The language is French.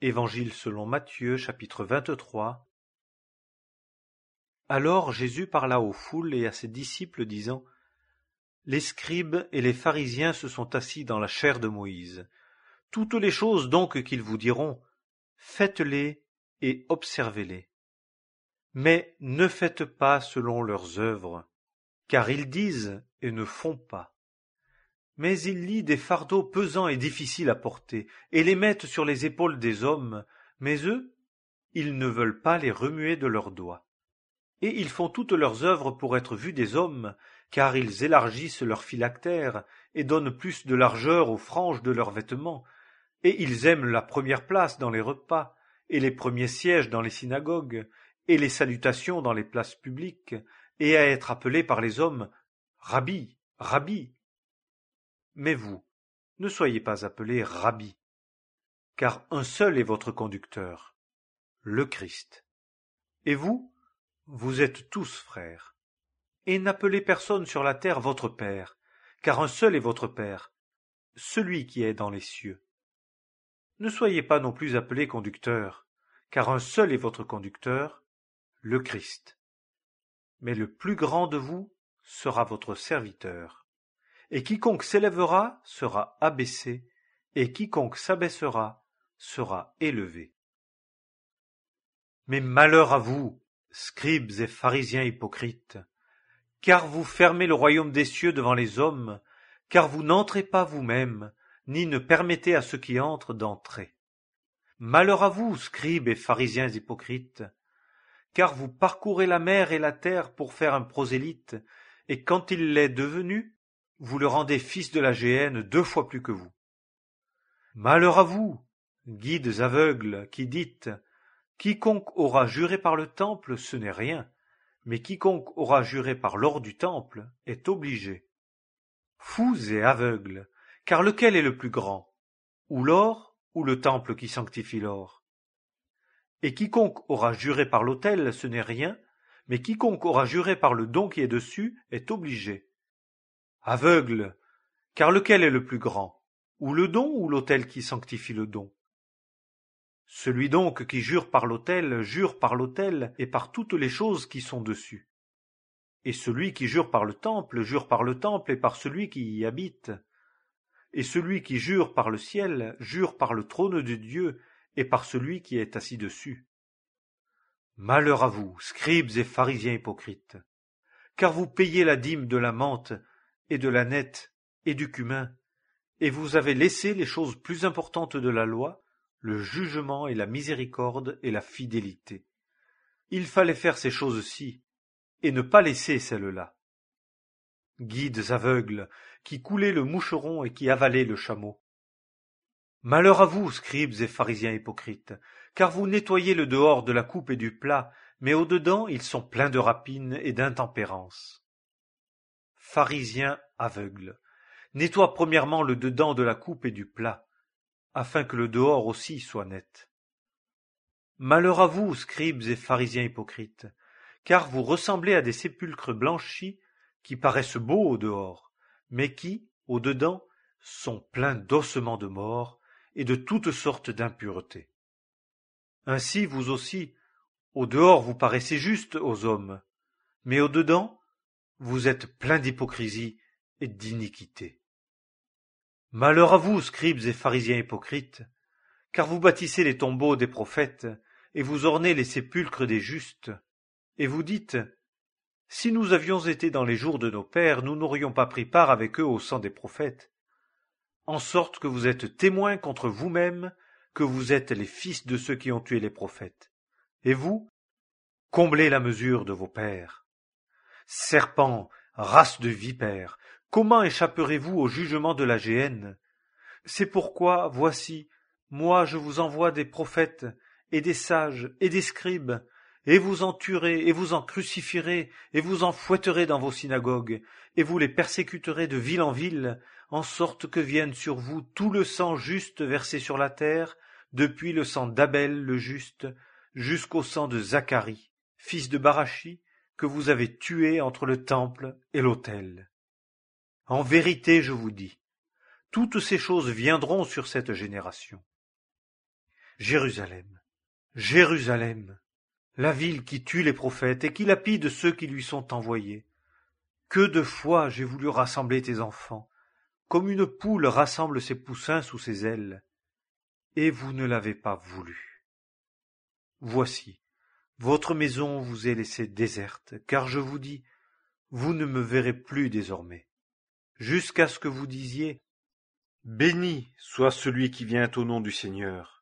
Évangile selon Matthieu, chapitre 23. Alors Jésus parla aux foules et à ses disciples, disant : Les scribes et les pharisiens se sont assis dans la chaire de Moïse. Toutes les choses donc qu'ils vous diront, faites-les et observez-les. Mais ne faites pas selon leurs œuvres, car ils disent et ne font pas. Mais ils lient des fardeaux pesants et difficiles à porter, et les mettent sur les épaules des hommes, mais eux, ils ne veulent pas les remuer de leurs doigts. Et ils font toutes leurs œuvres pour être vus des hommes, car ils élargissent leurs phylactères, et donnent plus de largeur aux franges de leurs vêtements, et ils aiment la première place dans les repas, et les premiers sièges dans les synagogues, et les salutations dans les places publiques, et à être appelés par les hommes « Rabbi, Rabbi ». Mais vous, ne soyez pas appelés Rabbi, car un seul est votre conducteur, le Christ. Et vous, vous êtes tous frères. Et n'appelez personne sur la terre votre Père, car un seul est votre Père, celui qui est dans les cieux. Ne soyez pas non plus appelés conducteurs, car un seul est votre conducteur, le Christ. Mais le plus grand de vous sera votre serviteur. Et quiconque s'élèvera sera abaissé, et quiconque s'abaissera sera élevé. Mais malheur à vous, scribes et pharisiens hypocrites, car vous fermez le royaume des cieux devant les hommes, car vous n'entrez pas vous-même, ni ne permettez à ceux qui entrent d'entrer. Malheur à vous, scribes et pharisiens hypocrites, car vous parcourez la mer et la terre pour faire un prosélyte, et quand il l'est devenu, vous le rendez fils de la géhenne 2 fois plus que vous. Malheur à vous, guides aveugles, qui dites : Quiconque aura juré par le temple, ce n'est rien, mais quiconque aura juré par l'or du temple est obligé. Fous et aveugles, car lequel est le plus grand, ou l'or, ou le temple qui sanctifie l'or ? Et quiconque aura juré par l'autel, ce n'est rien, mais quiconque aura juré par le don qui est dessus est obligé. Aveugles, car lequel est le plus grand, ou le don ou l'autel qui sanctifie le don ? Celui donc qui jure par l'autel et par toutes les choses qui sont dessus. Et celui qui jure par le temple et par celui qui y habite. Et celui qui jure par le ciel jure par le trône de Dieu et par celui qui est assis dessus. Malheur à vous, scribes et pharisiens hypocrites, car vous payez la dîme de la menthe et de la nette et du cumin, et vous avez laissé les choses plus importantes de la loi, le jugement et la miséricorde et la fidélité. Il fallait faire ces choses-ci, et ne pas laisser celles-là. Guides aveugles, qui coulez le moucheron et qui avalez le chameau. Malheur à vous, scribes et pharisiens hypocrites, car vous nettoyez le dehors de la coupe et du plat, mais au-dedans ils sont pleins de rapine et d'intempérance. Pharisiens aveugles, nettoie premièrement le dedans de la coupe et du plat, afin que le dehors aussi soit net. Malheur à vous, scribes et pharisiens hypocrites, car vous ressemblez à des sépulcres blanchis qui paraissent beaux au dehors, mais qui, au dedans, sont pleins d'ossements de mort et de toutes sortes d'impuretés. Ainsi vous aussi, au dehors vous paraissez justes aux hommes, mais au dedans, vous êtes pleins d'hypocrisie et d'iniquité. Malheur à vous, scribes et pharisiens hypocrites, car vous bâtissez les tombeaux des prophètes, et vous ornez les sépulcres des justes, et vous dites : Si nous avions été dans les jours de nos pères, nous n'aurions pas pris part avec eux au sang des prophètes. En sorte que vous êtes témoins contre vous-mêmes que vous êtes les fils de ceux qui ont tué les prophètes. Et vous, comblez la mesure de vos pères. Serpents, race de vipères, comment échapperez-vous au jugement de la géhenne ? C'est pourquoi, voici, moi je vous envoie des prophètes, et des sages, et des scribes, et vous en tuerez, et vous en crucifierez, et vous en fouetterez dans vos synagogues, et vous les persécuterez de ville en ville, en sorte que vienne sur vous tout le sang juste versé sur la terre, depuis le sang d'Abel le juste, jusqu'au sang de Zacharie, fils de Barachi, que vous avez tué entre le temple et l'autel. En vérité, je vous dis, toutes ces choses viendront sur cette génération. Jérusalem, Jérusalem, la ville qui tue les prophètes et qui lapide ceux qui lui sont envoyés. Que de fois j'ai voulu rassembler tes enfants, comme une poule rassemble ses poussins sous ses ailes, et vous ne l'avez pas voulu. Voici, votre maison vous est laissée déserte, car je vous dis, vous ne me verrez plus désormais, jusqu'à ce que vous disiez, béni soit celui qui vient au nom du Seigneur.